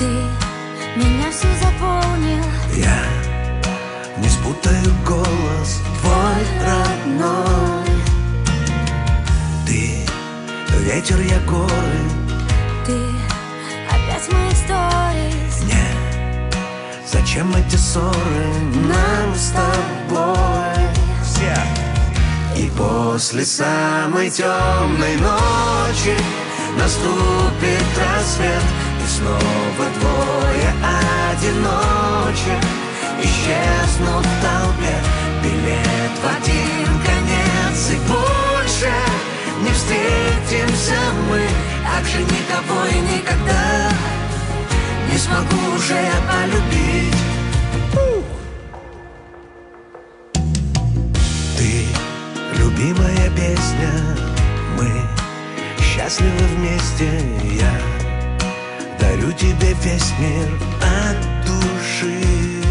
Ты меня все заполнил. Я не спутаю голос твой родной. Ты ветер, я горы. Ты опять в моих сторис. Нет, зачем эти ссоры нам с тобой? Все. И после самой темной ночи наступит рассвет, и снова двое одиночек исчезнут в толпе. Билет в один конец, и больше не встретимся мы. Так же никого и никогда не смогу уже я полюбить. Ты любимая песня, мы счастливы вместе. Я дарю тебе весь мир от души.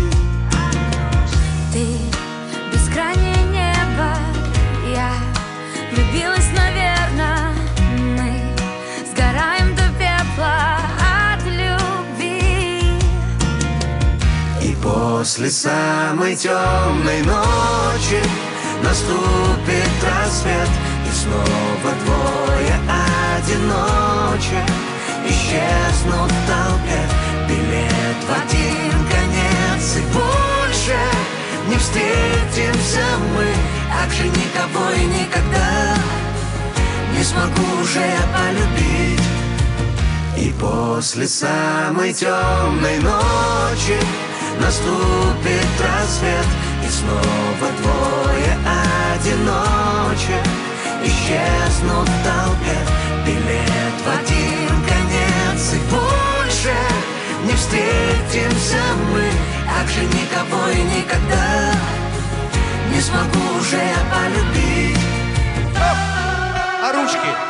Ты бескрайнее небо, я влюбилась, наверное. Мы сгораем до пепла от любви. И после самой темной ночи наступит рассвет, и снова двое одиночек исчезнут в толпе. Билет в один конец, и больше не встретимся мы. Так же никого и никогда не смогу уже я полюбить. И после самой темной ночи наступит рассвет, и снова двое одиночек исчезнут в толпе. Билет в один конец, и больше не встретимся мы. Так же никого и никогда не смогу уже я полюбить. А ручки?